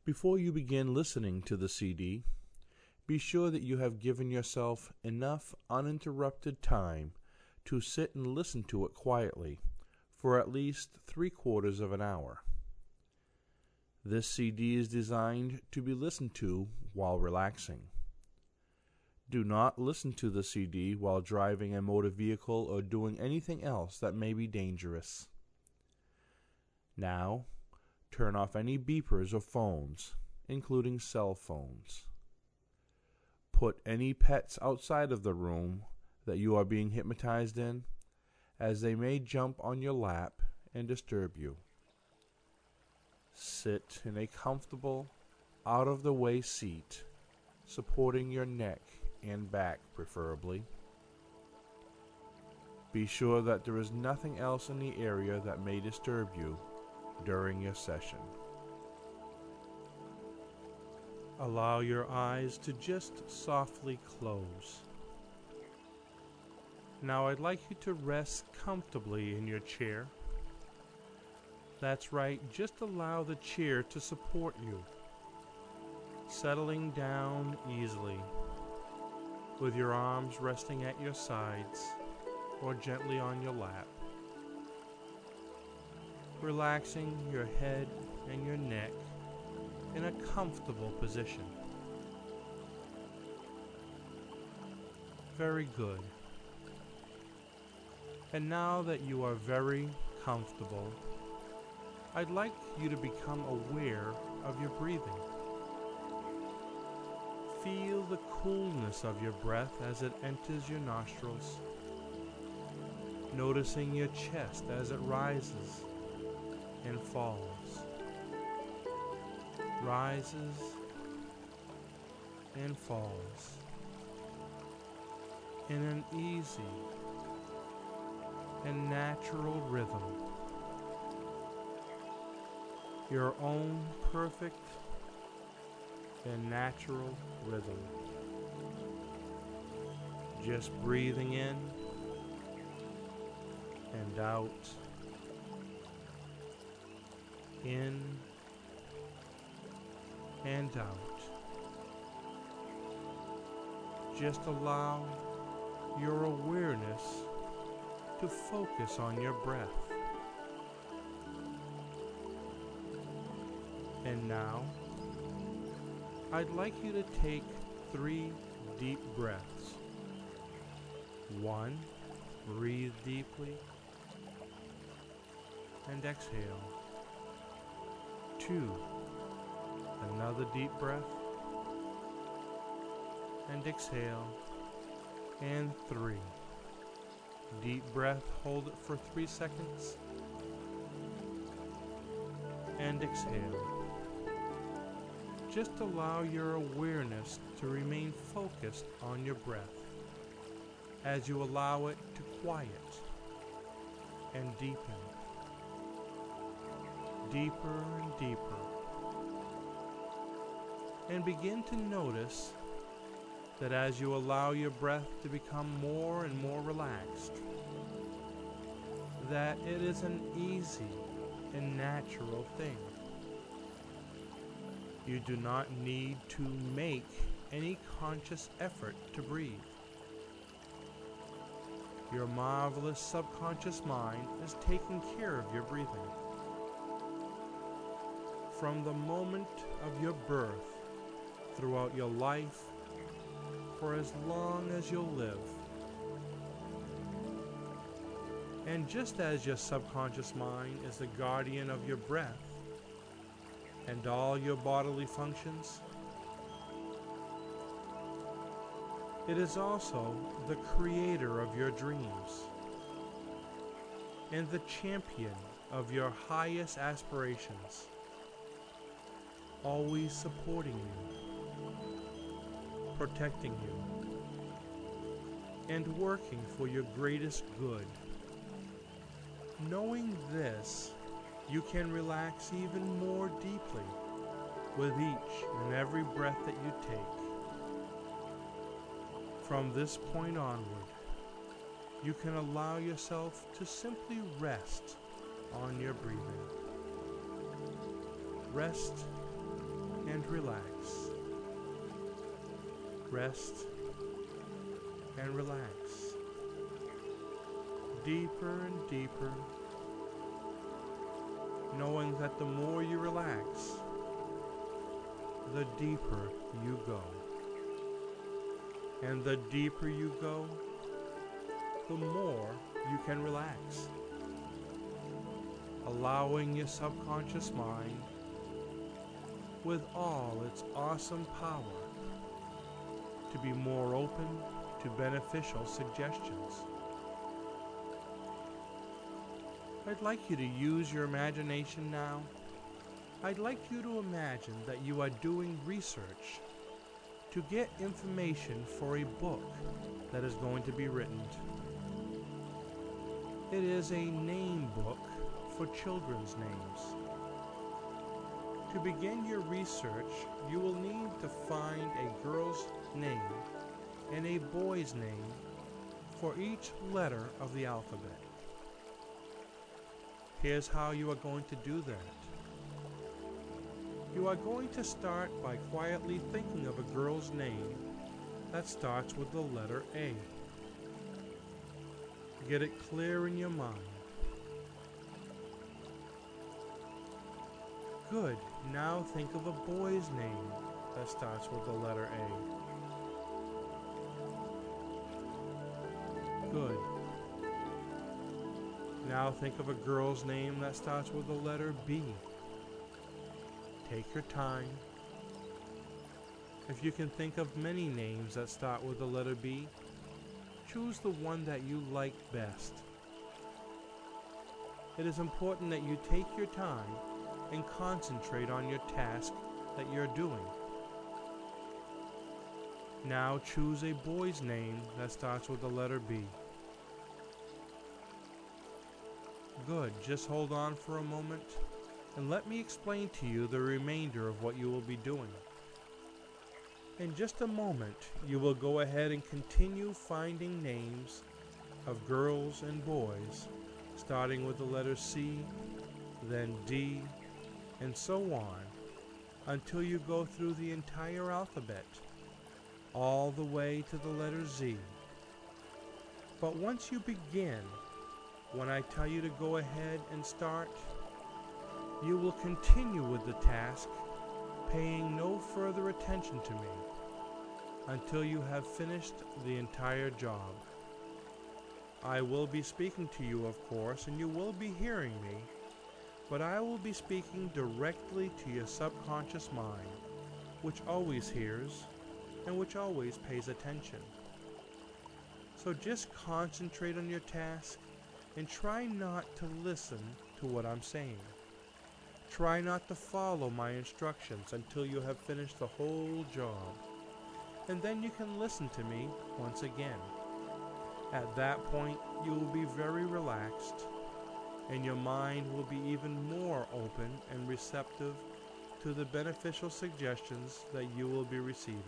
Before you begin listening to the CD, be sure that you have given yourself enough uninterrupted time to sit and listen to it quietly for at least 3/4 of an hour. This CD is designed to be listened to while relaxing. Do not listen to the CD while driving a motor vehicle or doing anything else that may be dangerous. Now, turn off any beepers or phones, including cell phones. Put any pets outside of the room that you are being hypnotized in, as they may jump on your lap and disturb you. Sit in a comfortable, out-of-the-way seat, supporting your neck and back preferably. Be sure that there is nothing else in the area that may disturb you during your session. Allow your eyes to just softly close. Now I'd like you to rest comfortably in your chair. That's right, just allow the chair to support you, settling down easily, with your arms resting at your sides or gently on your lap. Relaxing your head and your neck in a comfortable position. Very good. And now that you are very comfortable, I'd like you to become aware of your breathing. Feel the coolness of your breath as it enters your nostrils, noticing your chest as it rises and falls, rises and falls in an easy and natural rhythm, your own perfect and natural rhythm. Just breathing in and out, in and out. Just allow your awareness to focus on your breath. And now, I'd like you to take 3 deep breaths. 1, breathe deeply and exhale. 2, another deep breath and exhale. And 3, deep breath, hold it for 3 seconds and exhale. Just allow your awareness to remain focused on your breath as you allow it to quiet and deepen, deeper and deeper. And begin to notice that as you allow your breath to become more and more relaxed, that it is an easy and natural thing. You do not need to make any conscious effort to breathe. Your marvelous subconscious mind is taking care of your breathing. From the moment of your birth, throughout your life, for as long as you'll live. And just as your subconscious mind is the guardian of your breath and all your bodily functions, it is also the creator of your dreams and the champion of your highest aspirations, always supporting you, protecting you, and working for your greatest good. Knowing this, you can relax even more deeply with each and every breath that you take. From this point onward, you can allow yourself to simply rest on your breathing. Rest and relax. Rest and relax. Deeper and deeper, knowing that the more you relax, the deeper you go. And the deeper you go, the more you can relax, allowing your subconscious mind, with all its awesome power, to be more open to beneficial suggestions. I'd like you to use your imagination now. I'd like you to imagine that you are doing research to get information for a book that is going to be written. It is a name book for children's names. To begin your research, you will need to find a girl's name and a boy's name for each letter of the alphabet. Here's how you are going to do that. You are going to start by quietly thinking of a girl's name that starts with the letter A. Get it clear in your mind. Good. Now think of a boy's name that starts with the letter A. Good. Now think of a girl's name that starts with the letter B. Take your time. If you can think of many names that start with the letter B, choose the one that you like best. It is important that you take your time and concentrate on your task that you're doing. Now choose a boy's name that starts with the letter B. Good. Just hold on for a moment and let me explain to you the remainder of what you will be doing. In just a moment, you will go ahead and continue finding names of girls and boys, starting with the letter C, then D, and so on, until you go through the entire alphabet, all the way to the letter Z. But once you begin, when I tell you to go ahead and start, you will continue with the task, paying no further attention to me until you have finished the entire job. I will be speaking to you, of course, and you will be hearing me, but I will be speaking directly to your subconscious mind, which always hears and which always pays attention. So just concentrate on your task and try not to listen to what I'm saying. Try not to follow my instructions until you have finished the whole job, and then you can listen to me once again. At that point, you will be very relaxed, and your mind will be even more open and receptive to the beneficial suggestions that you will be receiving.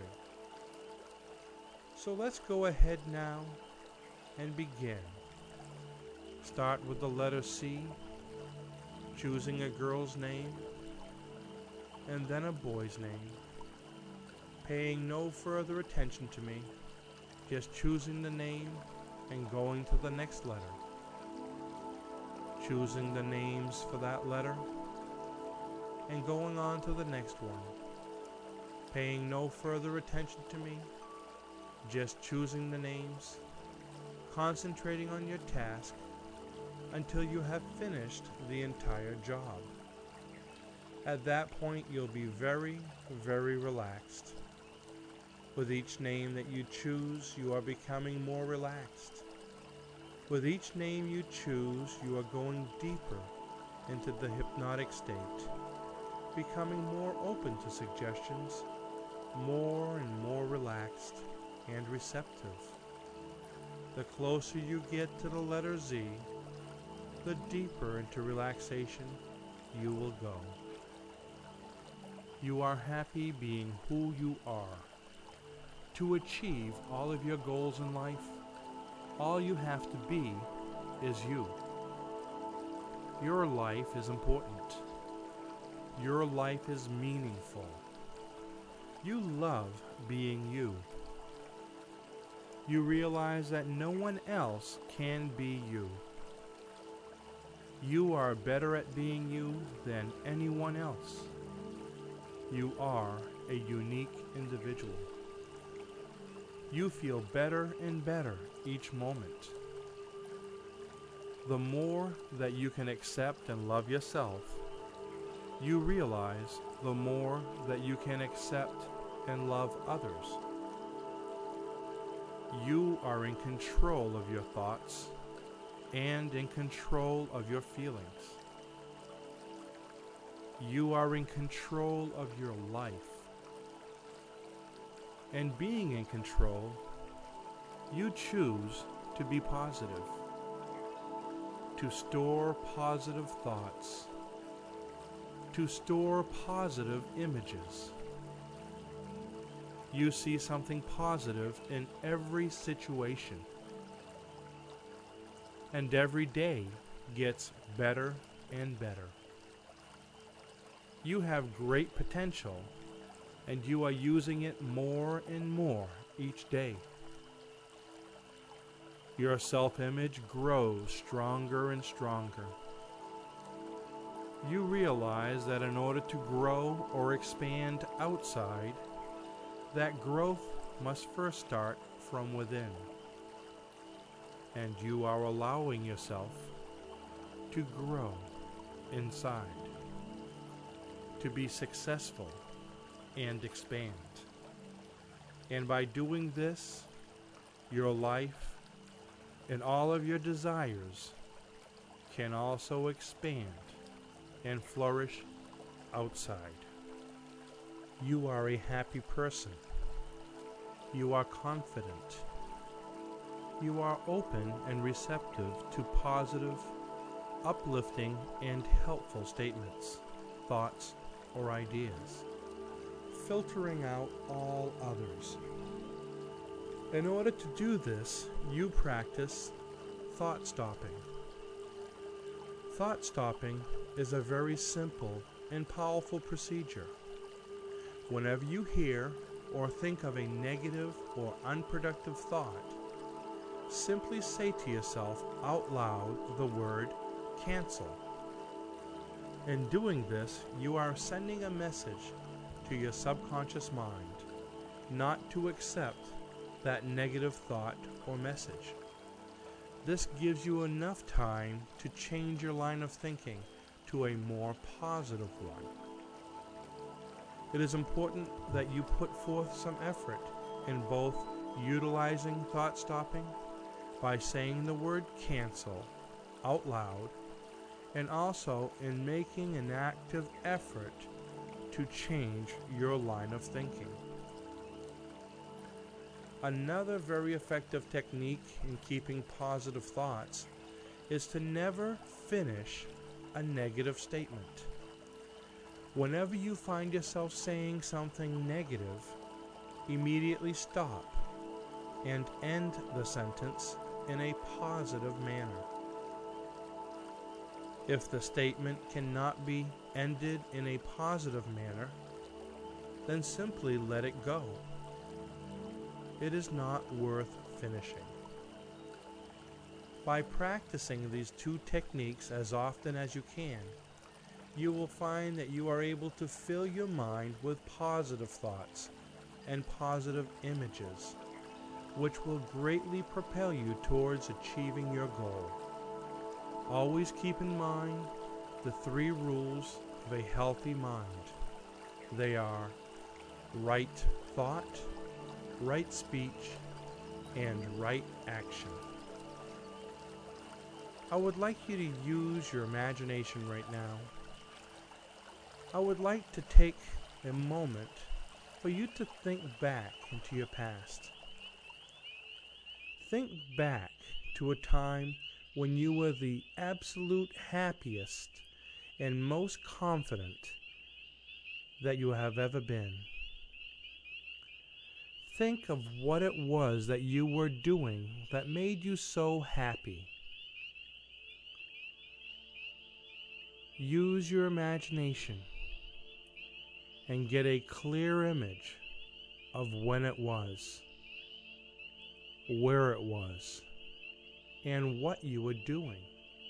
So let's go ahead now and begin. Start with the letter C, choosing a girl's name, and then a boy's name. Paying no further attention to me, just choosing the name and going to the next letter. Choosing the names for that letter and going on to the next one. Paying no further attention to me, just choosing the names, concentrating on your task until you have finished the entire job. At that point, you'll be very, very relaxed. With each name that you choose, you are becoming more relaxed. With each name you choose, you are going deeper into the hypnotic state, becoming more open to suggestions, more and more relaxed and receptive. The closer you get to the letter Z, the deeper into relaxation you will go. You are happy being who you are. To achieve all of your goals in life, all you have to be is you. Your life is important. Your life is meaningful. You love being you. You realize that no one else can be you. You are better at being you than anyone else. You are a unique individual. You feel better and better each moment. The more that you can accept and love yourself, you realize the more that you can accept and love others. You are in control of your thoughts and in control of your feelings. You are in control of your life. And being in control, you choose to be positive, to store positive thoughts, to store positive images. You see something positive in every situation. And every day gets better and better. You have great potential, and you are using it more and more each day. Your self-image grows stronger and stronger. You realize that in order to grow or expand outside, that growth must first start from within. And you are allowing yourself to grow inside, to be successful and expand. And by doing this, your life and all of your desires can also expand and flourish outside. You are a happy person. You are confident. You are open and receptive to positive, uplifting, and helpful statements, thoughts, or ideas, filtering out all others. In order to do this, you practice thought stopping. Thought stopping is a very simple and powerful procedure. Whenever you hear or think of a negative or unproductive thought, simply say to yourself out loud the word cancel. In doing this, you are sending a message to your subconscious mind not to accept that negative thought or message. This gives you enough time to change your line of thinking to a more positive one. It is important that you put forth some effort in both utilizing thought stopping by saying the word cancel out loud, and also in making an active effort to change your line of thinking. Another very effective technique in keeping positive thoughts is to never finish a negative statement. Whenever you find yourself saying something negative, immediately stop and end the sentence in a positive manner. If the statement cannot be ended in a positive manner, then simply let it go. It is not worth finishing. By practicing these two techniques as often as you can, you will find that you are able to fill your mind with positive thoughts and positive images, which will greatly propel you towards achieving your goal. Always keep in mind the 3 rules of a healthy mind. They are right thought, right speech, and right action. I would like you to use your imagination right now. I would like to take a moment for you to think back into your past. Think back to a time when you were the absolute happiest and most confident that you have ever been. Think of what it was that you were doing that made you so happy. Use your imagination and get a clear image of when it was, where it was, and what you were doing.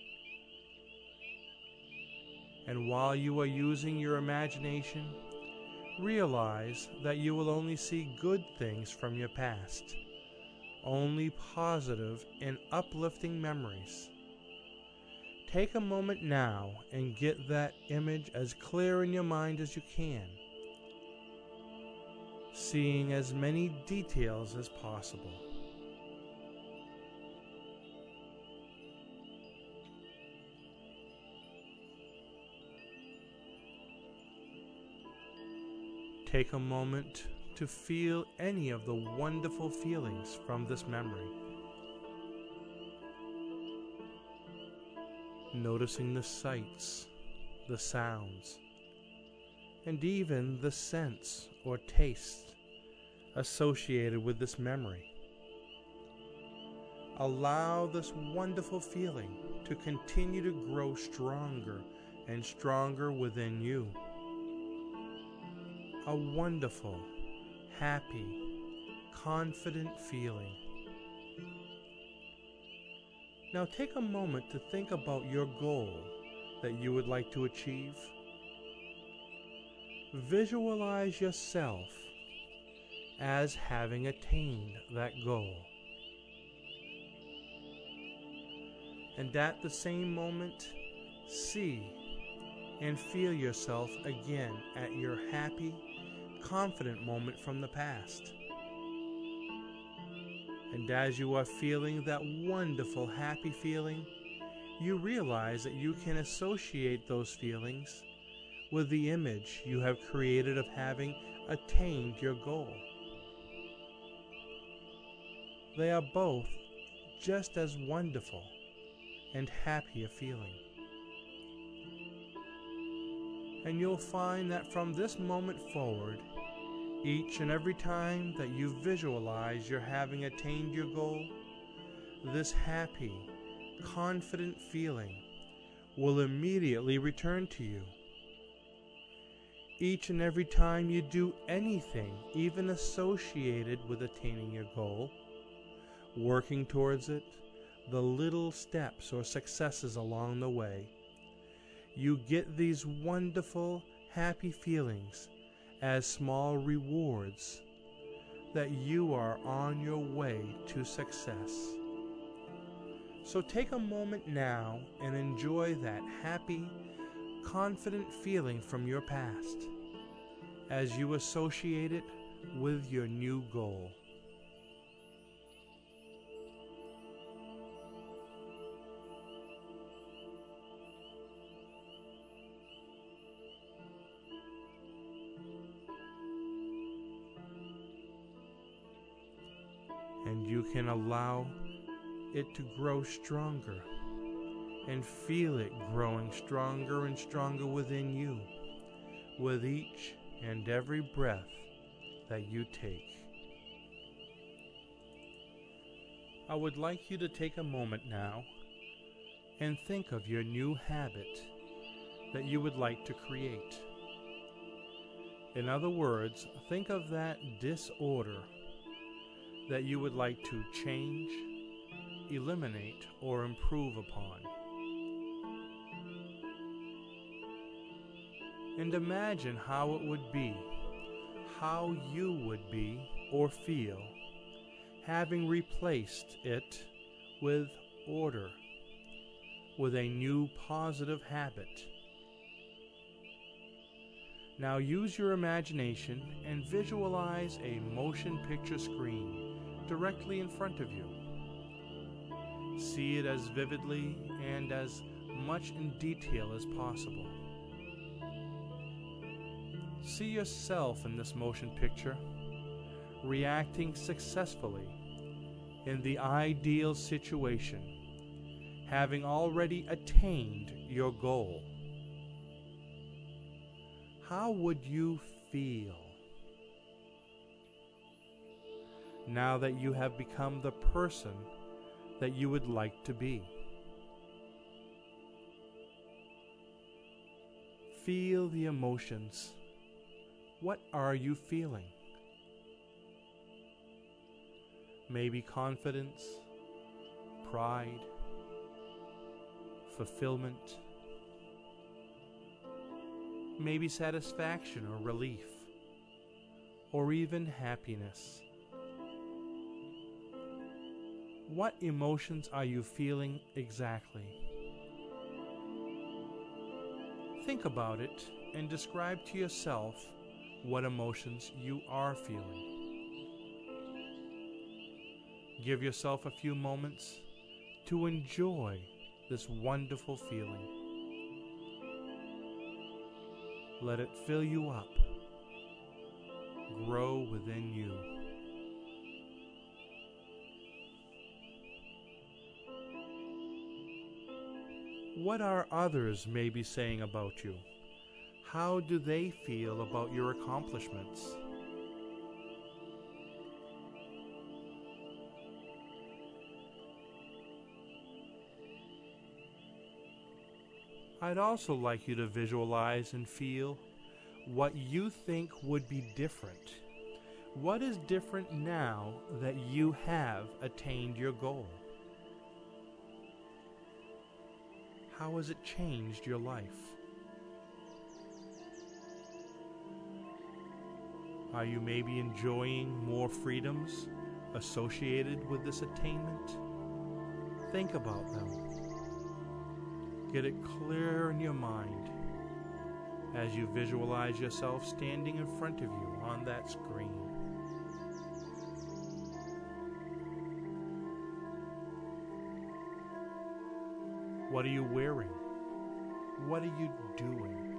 And while you are using your imagination, realize that you will only see good things from your past, only positive and uplifting memories. Take a moment now and get that image as clear in your mind as you can, seeing as many details as possible. Take a moment to feel any of the wonderful feelings from this memory. Noticing the sights, the sounds, and even the scents or tastes associated with this memory. Allow this wonderful feeling to continue to grow stronger and stronger within you. A wonderful, happy, confident feeling. Now take a moment to think about your goal that you would like to achieve. Visualize yourself as having attained that goal. And at the same moment, see and feel yourself again at your happy, confident moment from the past. And as you are feeling that wonderful, happy feeling, you realize that you can associate those feelings with the image you have created of having attained your goal. They are both just as wonderful and happy a feeling. And you'll find that from this moment forward, each and every time that you visualize you're having attained your goal, this happy, confident feeling will immediately return to you. Each and every time you do anything, even associated with attaining your goal, working towards it, the little steps or successes along the way, you get these wonderful, happy feelings as small rewards that you are on your way to success. So take a moment now and enjoy that happy, confident feeling from your past as you associate it with your new goal. And you can allow it to grow stronger and feel it growing stronger and stronger within you with each and every breath that you take. I would like you to take a moment now and think of your new habit that you would like to create. In other words, think of that disorder that you would like to change, eliminate, or improve upon. And imagine how it would be, how you would be or feel, having replaced it with order, with a new positive habit. Now use your imagination and visualize a motion picture screen directly in front of you. See it as vividly and as much in detail as possible. See yourself in this motion picture, reacting successfully in the ideal situation, having already attained your goal. How would you feel now that you have become the person that you would like to be? Feel the emotions. What are you feeling? Maybe confidence, pride, fulfillment, maybe satisfaction or relief, or even happiness. What emotions are you feeling exactly? Think about it and describe to yourself what emotions you are feeling. Give yourself a few moments to enjoy this wonderful feeling. Let it fill you up, grow within you. What are others maybe saying about you? How do they feel about your accomplishments? I'd also like you to visualize and feel what you think would be different. What is different now that you have attained your goal? How has it changed your life? Are you maybe enjoying more freedoms associated with this attainment? Think about them. Get it clear in your mind as you visualize yourself standing in front of you on that screen. What are you wearing? What are you doing?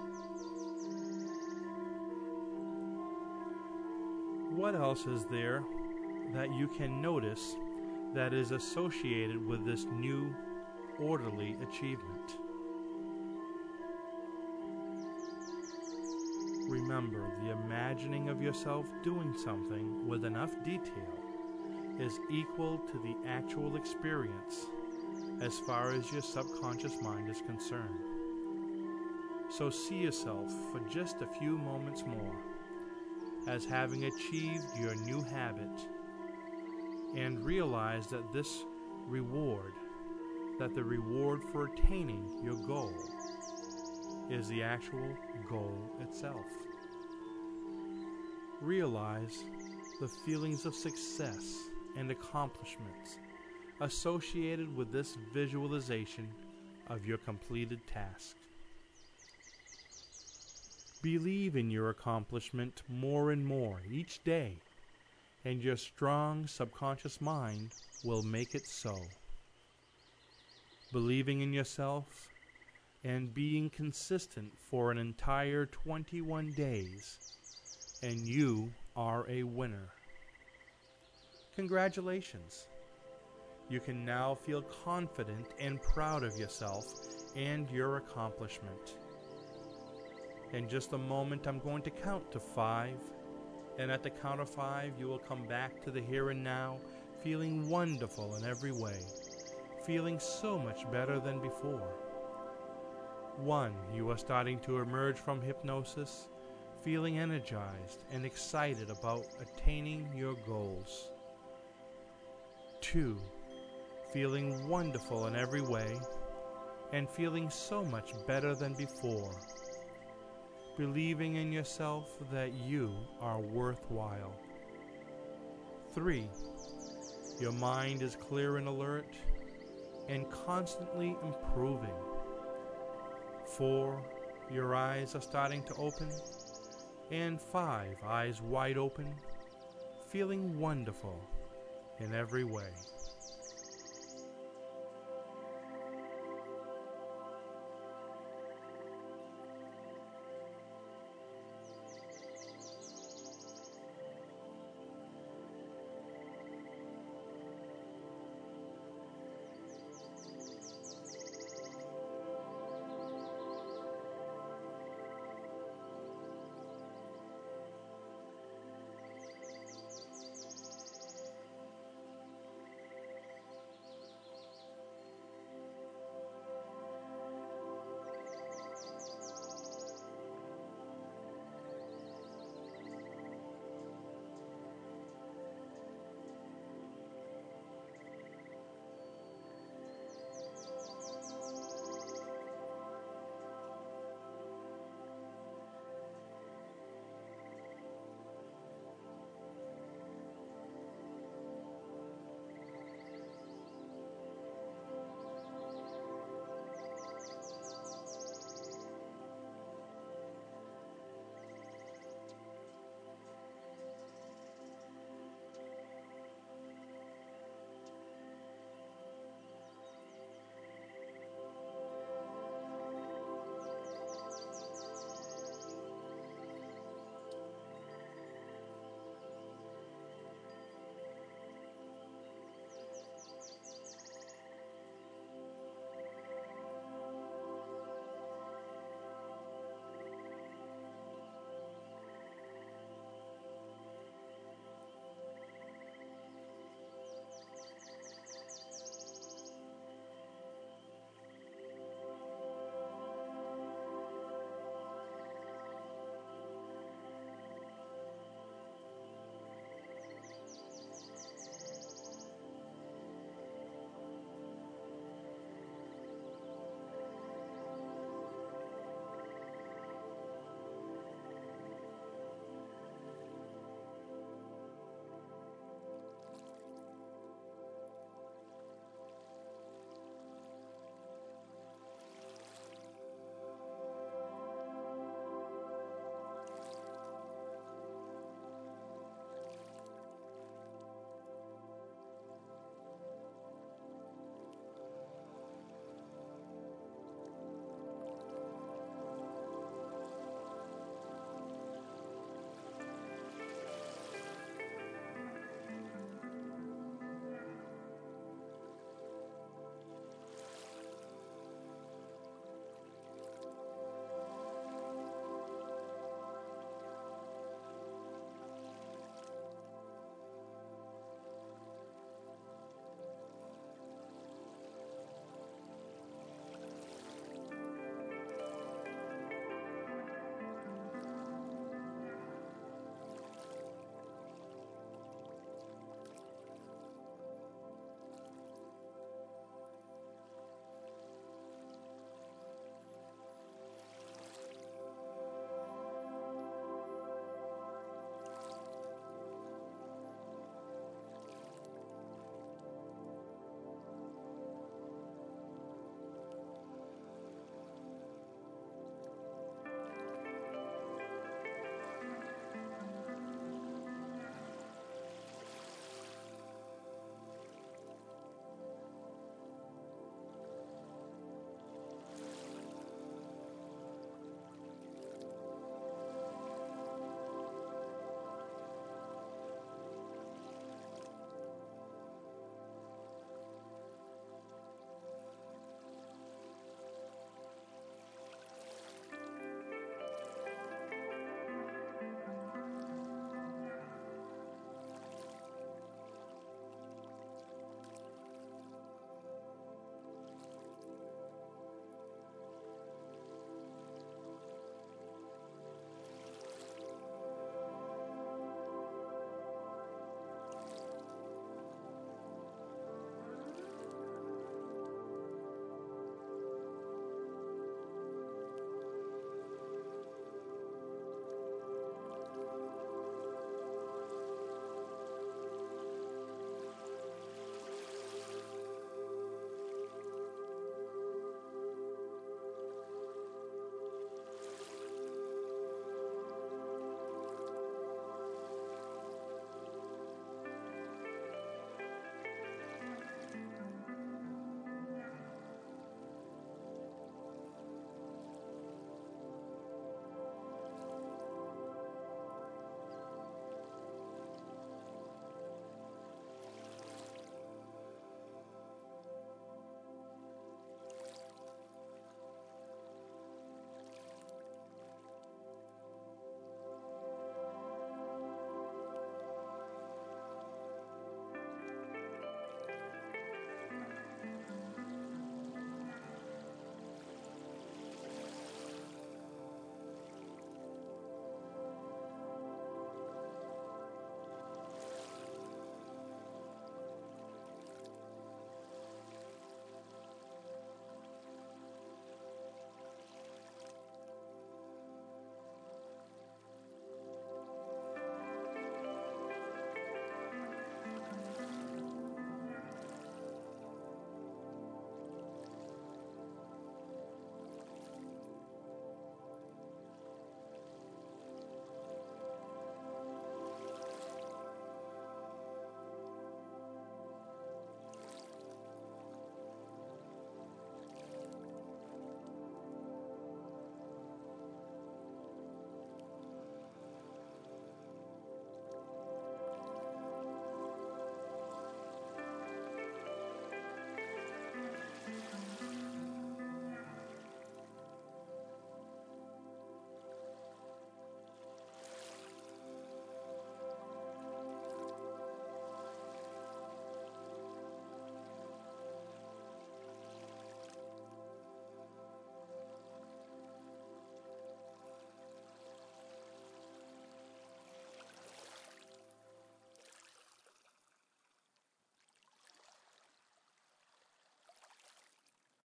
What else is there that you can notice that is associated with this new orderly achievement? Remember, the imagining of yourself doing something with enough detail is equal to the actual experience as far as your subconscious mind is concerned. So see yourself for just a few moments more as having achieved your new habit, and realize that the reward for attaining your goal is the actual goal itself. Realize the feelings of success and accomplishments associated with this visualization of your completed task. Believe in your accomplishment more and more each day, and your strong subconscious mind will make it so. Believing in yourself and being consistent for an entire 21 days, and you are a winner. Congratulations! You can now feel confident and proud of yourself and your accomplishment. In just a moment, I'm going to count to 5, and at the count of 5, you will come back to the here and now, feeling wonderful in every way, feeling so much better than before. 1, you are starting to emerge from hypnosis, feeling energized and excited about attaining your goals. 2, feeling wonderful in every way, and feeling so much better than before. Believing in yourself that you are worthwhile. 3, your mind is clear and alert and constantly improving. 4, your eyes are starting to open. And 5, eyes wide open, feeling wonderful in every way.